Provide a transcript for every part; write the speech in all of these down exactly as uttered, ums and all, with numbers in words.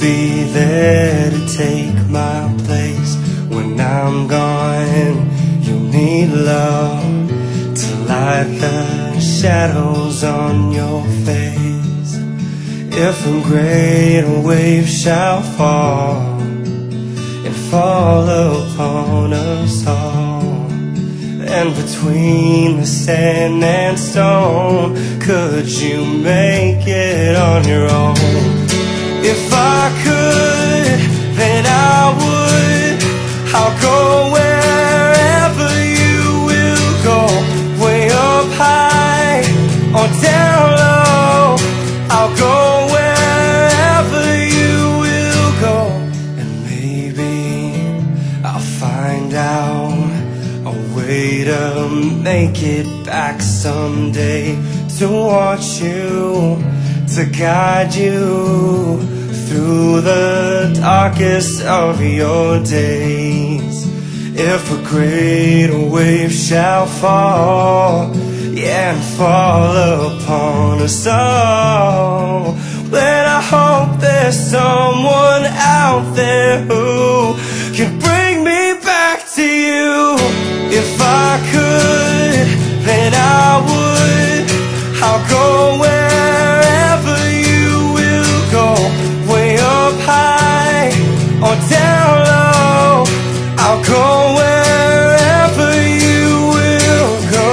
be there to take my place. When I'm gone, you'll need love to light the shadows on your face. If a great wave shall fall and fall upon us all, and between the sand and stone, could you make it on your own? If I could, then I would. I'll go wherever you will go, way up high or down low. I'll go wherever you will go, and maybe I'll find out a way to make it back someday, to watch you, to guide you through the darkest of your days. If a great wave shall fall, yeah, and fall upon us all, then I hope there's someone out there who can bring me back to you. If I could, then I would. I'll go wherever you will go, way up high or down low. I'll go wherever you will go.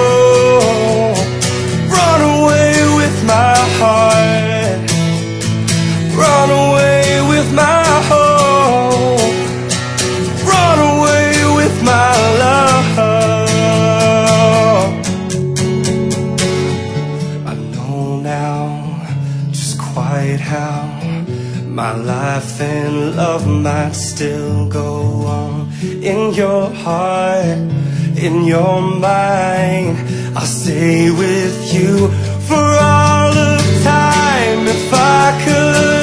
Run away with my heart, run away with my hope, run away with my love. I know now just quite how my life and love might still go on. In your heart, in your mind, I'll stay with you for all of time. If I could,